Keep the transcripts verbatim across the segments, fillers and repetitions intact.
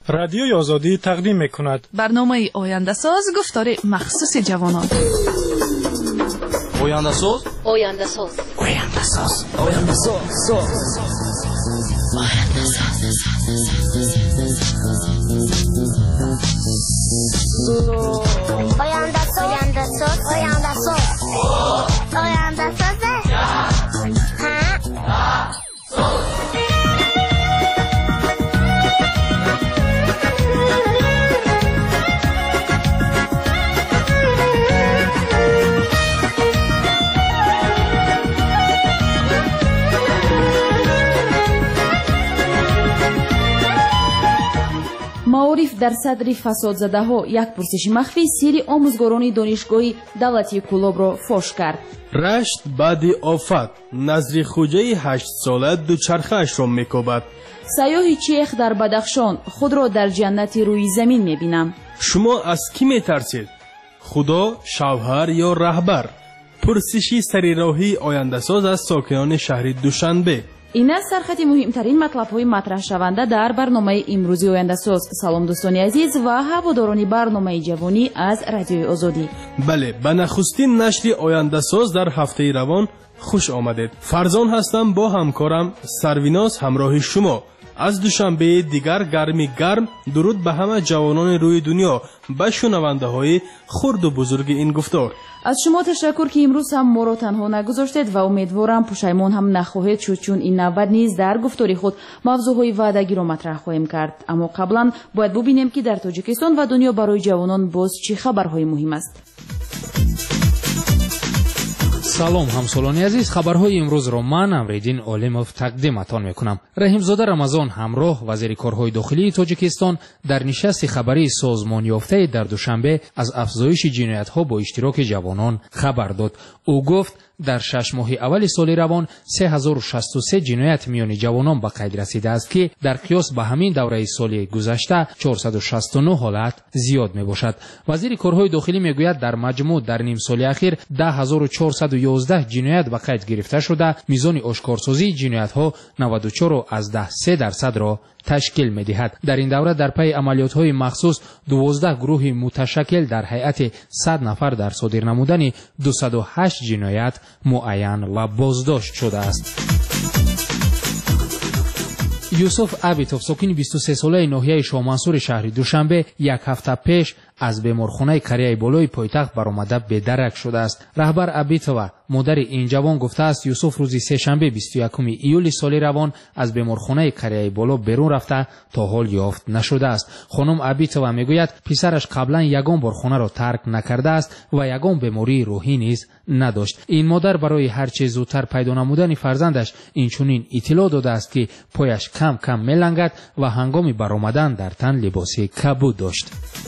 رادیوی آزادی تقدیم می‌کند. برنامه آینده ساز گفتار مخصوص جوانان. آینده ساز آینده ساز آینده ساز آینده ساز آینده ساز آینده ساز آینده ساز آینده ساز маориф дар садри фасодзадаҳо як пурсиши махфӣ сирри омӯзгорони донишгоҳи давлати Кӯлобро фош кард. рашт баъди офат назри хуҷаи ҳаштсола дучархаашро мекобад. сайёҳи чех дар Бадахшон худро дар ҷаннати рӯи замин мебинам. шумо аз кӣ метарсед? худо, шавҳар ё раҳбар? пурсиши сарироҳии ояндасоз аз сокинони шаҳри Душанбе. ин аст сархати муҳимтарин матлабҳои матраҳшаванда дар барномаи имрӯзи ояндасоз. салом дӯстони азиз ва ҳаводорони барномаи ҷавонӣ аз радиои озодӣ. бале, ба нахустин нашри ояндасоз дар ҳафтаи равон хуш омадед. фарзон ҳастам, бо ҳамкорам Сарвиноз ҳамроҳи шумо. аз душанбеи дигар гарми гарм дуруд ба ҳама ҷавонони рӯи дунё, ба шунавандаҳои хурду бузурги ин гуфтор. аз шумо ташаккур ки имрӯз ҳам моро танҳо нагузоштед ва умедворам пушаймон ҳам нахоҳед шуд, чун ин навбат низ дар гуфтори худ мавзӯъҳои ваъдагиро матрах хоҳем кард. аммо қаблан бояд бубинем ки дар Тоҷикистон ва дунё барои ҷавонон боз чӣ хабарҳои муҳим аст. салом ҳамсолони азиз, хабарҳои имрӯзро ман Амриддин Олимов тақдиматон мекунам. Раҳимзода Рамазон ҳамроҳ вазири корҳои дохилии Тоҷикистон дар нишасти хабарии созмонёфтаи дар Душанбе аз афзоиши ҷиноятҳо бо иштироки ҷавонон хабар дод. ӯ гуфт дар шаш моҳи аввали соли равон се ҳазору шасту се ҷиноят миёни ҷавонон ба қайд расидааст ки дар қиёс ба ҳамин давраи соли гузашта чорсаду шасту нӯ ҳолат зиёд мебошад. вазири корҳои дохилӣ мегӯяд дар маҷмӯъ дар нимсоли ахир даҳ ҳазору чорсаду ёздаҳ ҷиноят ба қайд гирифта шуда мизони ошкорсозии ҷиноятҳо наваду чору аздаҳ се дарсадро ташкил медиҳад. дар ин давра дар пайи амалиётҳои махсус дувоздаҳ гурӯҳи муташаккил дар ҳайати сад нафар дар содир намудани дусаду ҳашт ҷиноят муайян ва боздошт шудааст. юсуф Абитов, сокини бисту се солаи ноҳияи Шоҳмансури шаҳри Душанбе, як ҳафта пеш аз беморхонаи Кореяи болои пойтахт баромада бедарак шудааст. раҳбар Абитова модари ин ҷавон гуфтааст, Юсуф рӯзи сешанбе бисту якуми июли соли равон аз беморхонаи Кореяи боло берун рафта то ҳол ёфт нашудааст. хонум Абитова мегӯяд, писараш қаблан ягон бор хонаро тарк накардааст ва ягон бемории рӯҳӣ низ надошт. ин модар барои ҳарчи зудтар пайдо намудани фарзандаш инчунин иттилоъ додааст, ки пояш кам кам мелангад ва ҳангоми баромадан дар тан либоси кабуд дошт.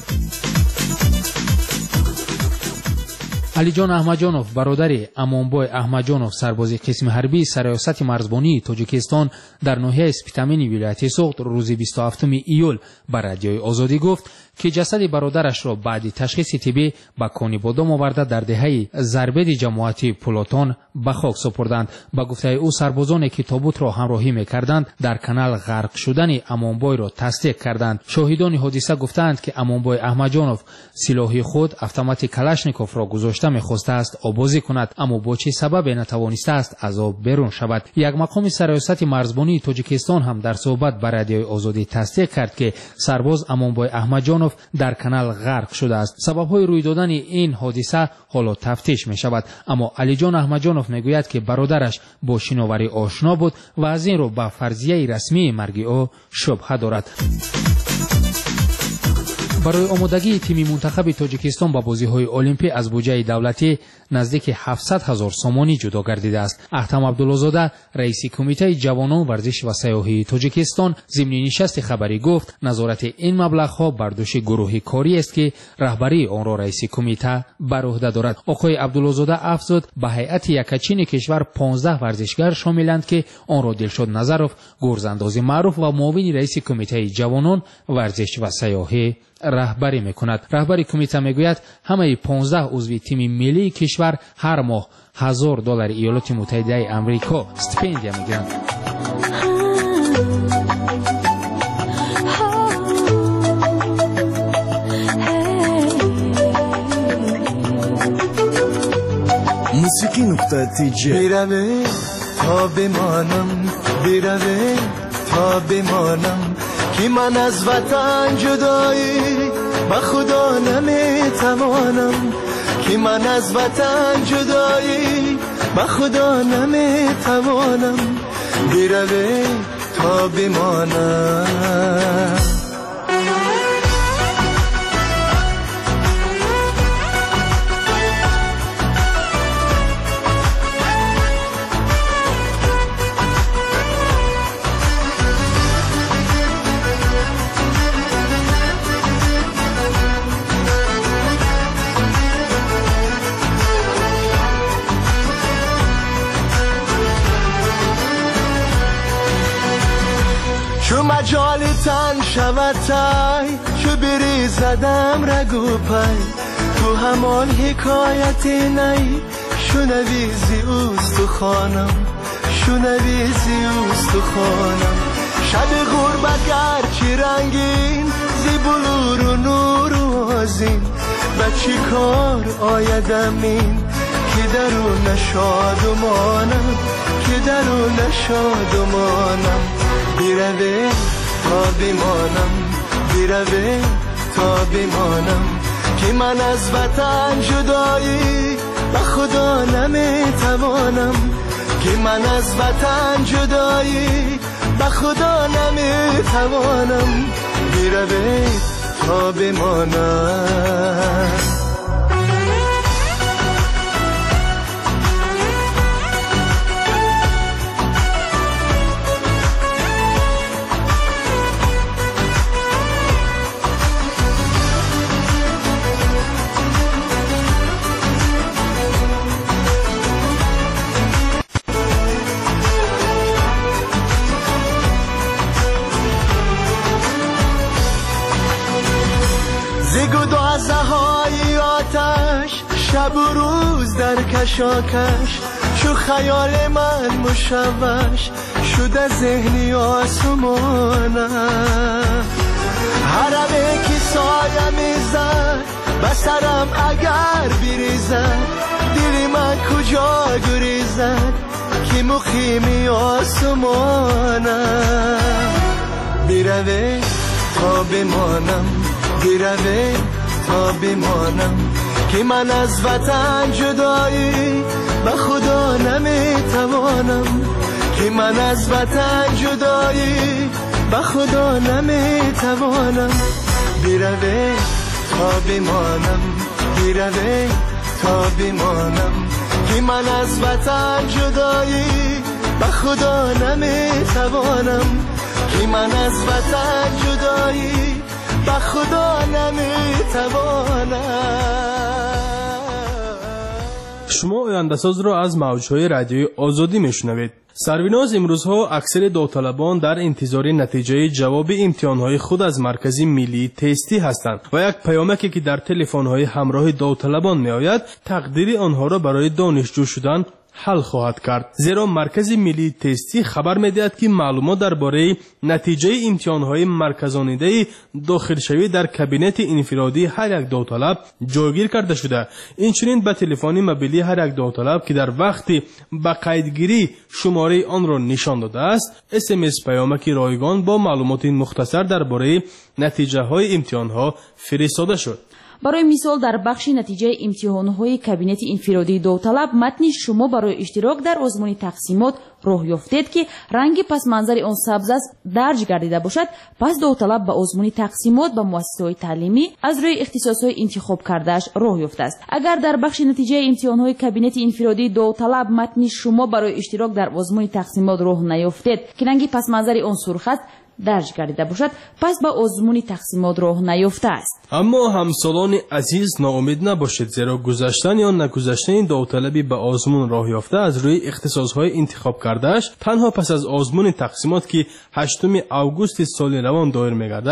алиҷон аҳмаҷонов, бародари Амонбой Аҳмаҷонов, сарбози қисми ҳарбии сароясати марзбонии Тоҷикистон дар ноҳияи Спитамини вилояти Суғд рӯзи бисту ҳафтуми июл ба радиои Озодӣ гуфт, ки ҷасади бародарашро баъди ташхиси тиббӣ ба кони бодом оварда дар деҳаи Зарбеди ҷамоати Пулотон ба хок супурданд. ба гуфтаи ӯ, сарбозоне ки тобутро ҳамроҳӣ мекарданд, дар канал ғарқ шудани Амонбойро тасдиқ карданд. шоҳидони ҳодиса гуфтаанд, ки Амонбой Аҳмаҷонов силоҳи худ автомати Калашниковро гузошта мехостааст обозӣ кунад, аммо бо чӣ сабабе натавонистааст аз об берун шавад. як мақоми сароясати марзбонии Тоҷикистон ҳам дар суҳбат ба радиои Озодӣ тасдиқ кард, ки сарбоз Амонбой Аҳмаҷонов дар канал ғарқ шудааст. сабабҳои рӯй додани ин ҳодиса ҳоло тафтиш мешавад, аммо алиҷон аҳмаҷонов мегӯяд, ки бародараш бо шиноварӣ ошно буд ва аз инро ба фарзияи расмии марги ӯ шубҳа дорад. барои омодагии тими мунтахаби Тоҷикистон ба бозиҳои олимпӣ аз буҷаи давлатӣ наздики ҳафтсад ҳазор сомонӣ ҷудо гардидааст. Аҳтам Абдуллозода, раиси кумитаи ҷавонон, варзиш ва сайёҳии Тоҷикистон, зимни нишасти хабарӣ гуфт, назорати ин маблағҳо бар дӯши гурӯҳи кориест, ки раҳбарии онро раиси кумита бар уҳда дорад. оқои Абдуллозода афзуд, ба ҳайати якачини кишвар понздаҳ варзишгар шомиланд, ки онро Дилшод Назаров, гурзандози маъруф ва муовини раиси кумитаи ҷавонон, варзиш ва сайёҳӣ раҳбарӣ мекунад. раҳбари кумита мегӯяд, ҳамаи понздаҳ узви тими миллии кишвар ҳар моҳ ҳазор доллари Иёлоти Муттаҳидаи Амрико стипендия мегиранд. موسیقی نقطه تیجه. بیروه تا بمانم، بیروه تا بمانم، که من از وطن جدایی با خدا نمیتوانم، که من از وطن جدایی با خدا نمیتوانم. بیروه تا بمانم. چو مجال تن شود تای، چو بری زدم رگو پای، تو همان حکایت نی، شنوی زی اوست خانم، شنوی زی اوست خانم. شب غربت گرچه رنگین، زی بلور و نور و آزین، و چی کار آیدم این، که درو نشادمانم، که درو نشادمانم. بیروه تا بمانم، بیروه تا بمانم، که من از وطن جدایی با خدا نمیتوانم، که من از وطن جدایی با خدا نمیتوانم. بیروه تا بمانم. زهای آتش شب و روز در کشاکش، چو خیال من مشوش شده ذهنی آسمانم. حرمه که سایه میزد بسرم اگر بریزد، دل من کجا گریزد که مقیمی آسمانم. بیروه تا بمانم، بیروه تا بمانم، که من از وطن جدایی با خدا نمیتوانم، که من از وطن جدایی با خدا نمیتوانم. بیروه تا بمانم، بیروه تا بمانم، که من از وطن جدایی با خدا نمیتوانم، که من از وطن جدایی با خدا نمیتوانم. شما آینده‌ساز را از موج‌های رادیوی آزادی میشنوید. سرویناز امروزها اکثر داوطلبان در انتظار نتیجه جواب امتحانهای خود از مرکز ملی تستی هستند و یک پیامکی که در تلفن‌های همراه داوطلبان میآید تقدیر آنها را برای دانشجو شدن حل خواهد کرد. زیرا مرکز ملی تستی خبر می‌دهد که معلومات درباره نتیجه امتحان‌های مرکزانیده داخل شوی در کابینت انفرادی هر یک داوطلب جایگیر کرده شده. اینچنین به تلفن موبیلی هر یک داوطلب که در وقت به قیدگیری شماره آن را نشان داده است، اس ام اس پیامک رایگان با معلومات مختصر درباره نتیجه‌های امتحان‌ها فرستاده شد. برای مثال در بخش نتیجه امتحان‌های کابینت انفرادی داوطلب متن شما برای اشتراک در آزمون تقسیمات راه یافتید که رنگ پس منظر آن سبز است درج گردیده باشد، پس داوطلب به آزمون تقسیمات به مؤسسه‌های تعلیمی از روی اختصاص‌های انتخاب کرده‌اش راه یافته است. اگر در بخش نتیجه امتحان‌های کابینت انفرادی داوطلب متن شما برای اشتراک در آزمون تقسیمات راه نیافتید که رنگ پس منظر آن سرخ است درج گردیده باشد، پس به آزمون تقسیمات راه نیافته است. اما همسالان عزیز ناامید نباشید، زیرا گذشتن یا نگذشتن داوطلبی به آزمون راه یافته از روی اختصاص‌های انتخاب کرده‌اش تنها پس از آزمون تقسیمات که هشتم آگوست سال روان دایر می‌گردد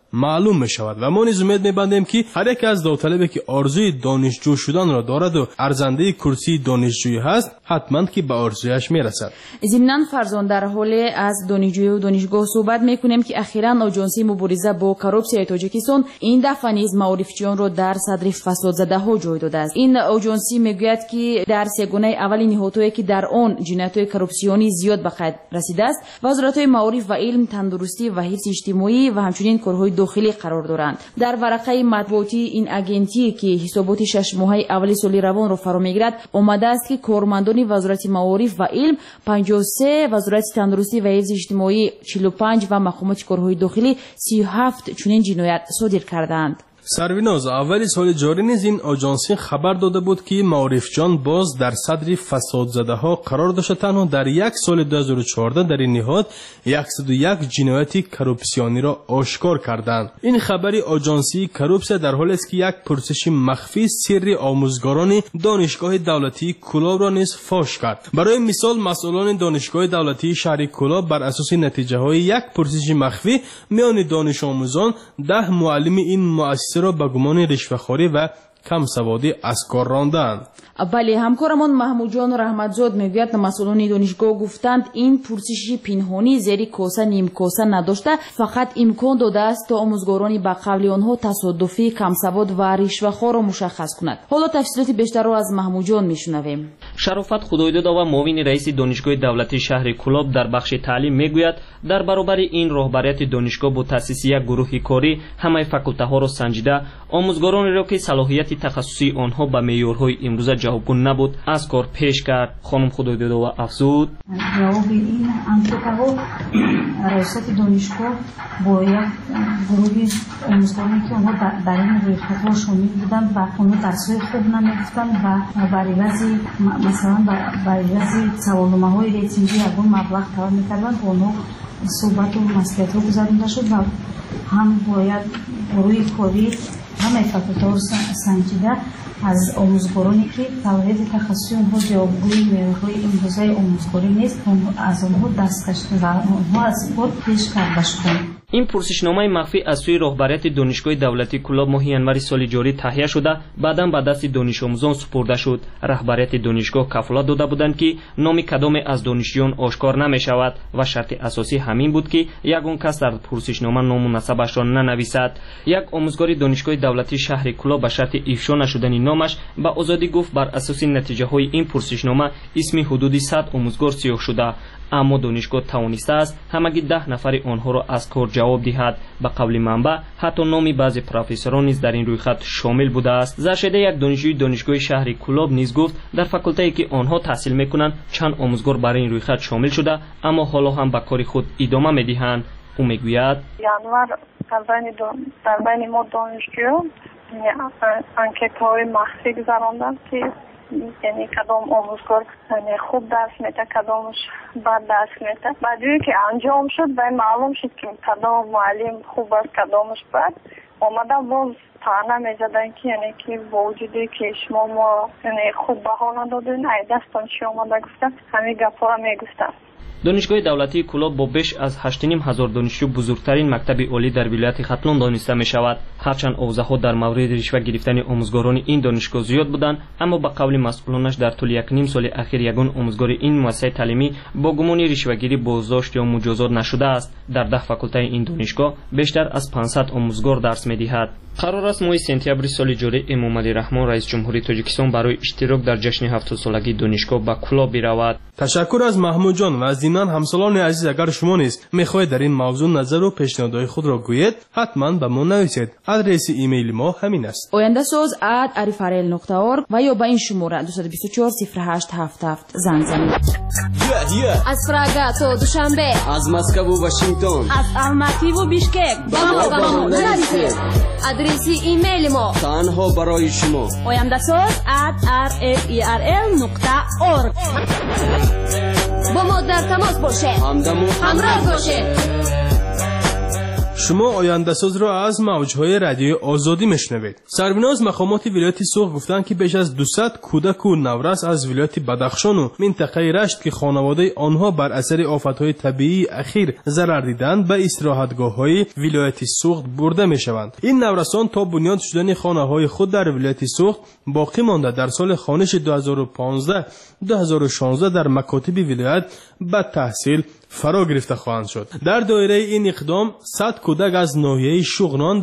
معلوم می شود و ما نیز امید می‌بندیم که هر یک از داوطلبی که آرزوی دانشجو شدن را دارد و ارزنده کرسی دانشجویی هست حتما که به آرزویش میرسد. ضمناً فرزان در حال از دانشجویی و دانشگاه صحبت میکنیم که اخیراً آژانسی مبارزه با کورپسیای تاجیکستان این دفعه نیز معارفچیان را در صدر فساد زده ها جای داده است. این آژانسی میگوید که در سگانه اولی نهادهایی که در آن جنایت‌های کورپسیونی زیاد به قید رسیده است وزارت‌های معارف و علم، تندرستی و حفظ اجتماعی و همچنین کارهای داخلی قرار دارند. در ورقه مطبوعاتی این اگنتی که حسابات شش ماهه اول سال روان را فرا میگیرد آمده است که کارمندان وزارت معارف و علم پنجاه و سه، وزارت تندرستی و حفظ اجتماعی چهل و پنج و مقامات کارهای داخلی سی و هفت چنین جنایت صادر کردند. سرویناز اولی سال جاری نیز این آژانسی خبر داده بود که معارفجان باز در صدر فساد زده ها قرار داشته. تنها در یک سال دو هزار و چهارده در این نهاد صد و یک جنایت کورپسیونی را آشکار کردند. این خبری آژانسی کورپس در حالی است که یک پرسش مخفی سری آموزگاران دانشگاه دولتی کلاب را نیز فاش کرد. برای مثال مسئولان دانشگاه دولتی شهر کلاب بر اساس نتیجه های یک پرسش مخفی میان دانش آموزان ده معلم این مؤسسه را به گمان رشوه‌خواری و کم سوادی از کار راندند. بله، همکارمان محمود جان رحمتزاد میگوید مسئولان دانشگاه گفتند این پرسش پنهانی زیر کاسه نیم کاسه نداشته، فقط امکان داده است تا آموزگارانی به قول آنها تصادفی کم سواد و رشوه‌خوار را مشخص کند. حالا تفصیلات بیشتر را از محمود جان میشنویم. شرافت خدایدادا و معاون رئیس دانشگاه دولتی شهر کلاب در بخش تعلیم میگوید در برابر این رهبریت دانشگاه با تأسیس یک گروه کاری همه فاکولته ها را سنجیده آموزگارانی را که صلاحیت تخصصی آنها به معیارهای امروزه جوابگو نبود از کار پیش کرد. خانم خدایدادا افزود جواب این انکتا رئیست دانشگاه با یک گروه آموزگارانی که آنها در این رویکردها شامل بودند و آنها درس‌های خوب نمی‌گفتند و برای بعضی مثلا برای بعضی سوالنامه‌های ریتینگی یگان مبلغ طلب می‌کردند و آنها صحبت و مصلحت‌ها گذرانده شد و هم باید گروه کاری همه فاکولته‌ها را سنجیده از آموزگارانی که صلاحیت تخصصی آنها جوابگوی معیارهای امروزه آموزگاری نیست از آنها دستکش و آنها از کار پیش کرده شدند. این پرسشنامه مخفی از سوی رهبریت دانشگاه دولتی کلاب ماه ینور سال جاری تهیه شده بعدا به دست دانش آموزان سپرده شد. رهبریت دانشگاه کفالت داده بودند که نام کدام از دانشجویان آشکار نمی شود و شرط اساسی همین بود که یگان کس در پرسشنامه نام و نسبش را ننویسد. یک آموزگار دانشگاه دولتی شهر کلاب به شرط افشا نشدن نامش به آزادی گفت بر اساس نتیجه های این پرسشنامه اسم حدود صد آموزگار سیاه شده، اما دانشگاه توانسته است همگی ده نفر آنها را از کار جواب دهد. به قول منبع حتی نام بعضی پروفسوران نیز در این رویخط شامل بوده است. زرشده یک دانشجوی دانشگاه شهر کلاب نیز گفت در فاکولته که آنها تحصیل میکنند چند آموزگار برای این رویخط شامل شده اما حالا هم به کار خود ادامه میدهند. او میگوید ینوار در بین ما دانشجویان انکت‌های مخفی گذراندند که یعنی کدام آموزگار خوب درس میده کدامش بد درس میده. بعدی که انجام شد و معلوم شد که کدام معلم خوب است کدامش بد آمده باز طعنه میزدن که یعنی که با وجودی که شما ما یعنی خوب بها ندادین ای دستان چی آمده گفتن همین گپا را میگفتن. دانشگاه دولتی کلاب با بیش از هشت و نیم هزار دانشجو بزرگترین مکتب عالی در ولایت ختلان دانسته می شود. هرچند اوضاعها در مورد رشوه گرفتن آموزگاران این دانشگاه زیاد بودند اما به قول مسئولانش در طول یک نیم سال اخیر یگان آموزگار این مؤسسه تعلیمی با گمان رشوه‌گیری بازداشت یا مجازات نشده است. در ده فاکولته این دانشگاه بیشتر از پانصد آموزگار درس می‌دهد. قرار است ماه سپتامبر سال جاری امام علی رحمان رئیس جمهوری تاجیکستان برای اشتراک در جشن هفتاد سالگی دانشگاه به کلاب برود. تشکر از محمود جان و از ضمن همسالان عزیز اگر شما نیز می‌خواهید در این موضوع نظر و پیشنهادهای خود را گویید حتما به ما نویسید. آدرس ایمیل ما همین است آینده ساز ات arifarel نقطه org و یا به این شماره دو دو چهار صفر هشت هفت هفت زنگ زنید. از پراگا تا دوشنبه، از مسکو و واشنگتن، از الماتی و بیشکک با ما نویسید. آدرس ایمیل ما تنها برای شما آینده ساز ات arifarel نقطه org. با ما در تماس باشید، همدم و همراه باشید. شما آینده ساز را از موجهای رادیوی آزادی میشنوید. سربیناز مقامات ولایت سوخت گفتند که بیش از دویست کودک و نورس از ولایت بدخشان و منطقه رشت که خانواده آنها بر اثر آفتهای طبیعی اخیر ضرر دیدند به استراحتگاه‌های ولایت سوخت برده میشوند. این نورسان تا بنیاد شدن خانه‌های خود در ولایت سوخت باقی مانده در سال خانش دو هزار و پانزده دو هزار و شانزده در مکاتب ولایت به تحصیل فرا گرفته خواهند شد. در دایره این اقدام صد کودک از ناحیه شغنان